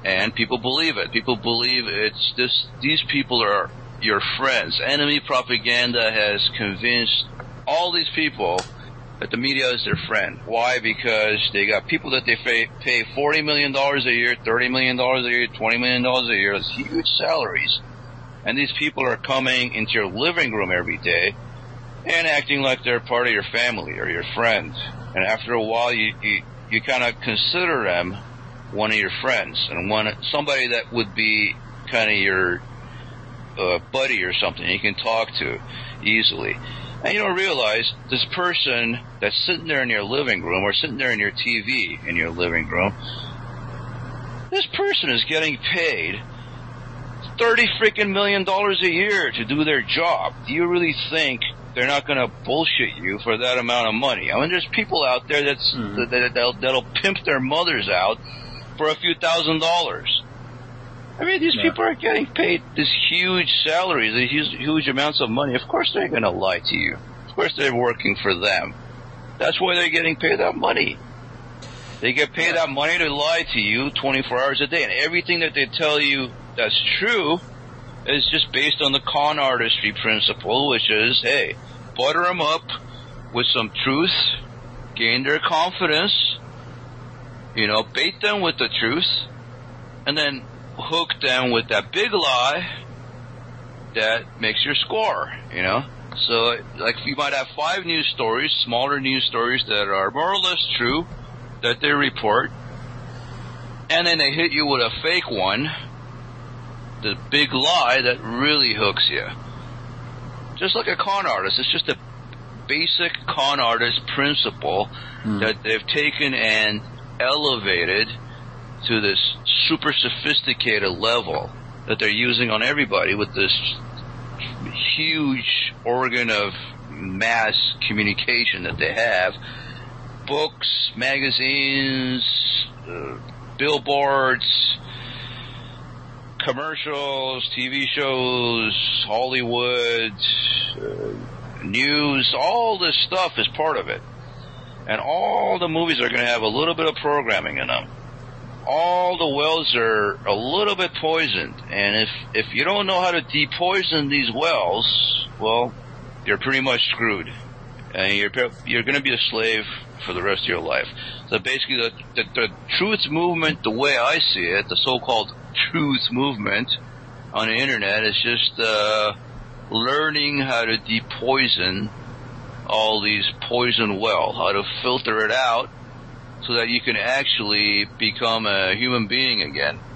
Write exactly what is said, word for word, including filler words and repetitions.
And people believe it. People believe it's this. These people are your friends. Enemy propaganda has convinced all these people that the media is their friend. Why? Because they got people that they pay forty million dollars a year, thirty million dollars a year, twenty million dollars a year. It's huge salaries. And these people are coming into your living room every day and acting like they're part of your family or your friend. And after a while, you you, you kind of consider them one of your friends and one somebody that would be kind of your uh, buddy or something you can talk to easily. And you don't realize this person that's sitting there in your living room or sitting there in your T V in your living room, this person is getting paid thirty freaking million dollars a year to do their job. Do you really think they're not going to bullshit you for that amount of money? I mean, there's people out there that's, mm-hmm. that, that, that'll, that'll pimp their mothers out for a few thousand dollars. I mean, these yeah. people are getting paid this huge salaries, these huge, huge amounts of money. Of course they're going to lie to you. Of course they're working for them. That's why they're getting paid that money. They get paid yeah. that money to lie to you twenty-four hours a day. And everything that they tell you that's true is just based on the con artistry principle, which is, hey, butter them up with some truth, gain their confidence, you know, bait them with the truth, and then hook them with that big lie that makes your score, you know? So, like, you might have five news stories, smaller news stories that are more or less true, that they report, and then they hit you with a fake one, the big lie that really hooks you. Just like a con artist, it's just a basic con artist principle mm. that they've taken and elevated to this super sophisticated level that they're using on everybody with this huge organ of mass communication that they have. Books, magazines, uh, billboards, commercials, T V shows, Hollywood, uh, news, all this stuff is part of it. And all the movies are going to have a little bit of programming in them. All the wells are a little bit poisoned. And if, if you don't know how to depoison these wells, well, you're pretty much screwed. And you're, you're going to be a slave for the rest of your life. So basically, the, the, the truth movement, the way I see it, the so-called truth movement on the internet is just uh, learning how to depoison all these poison wells, how to filter it out so that you can actually become a human being again.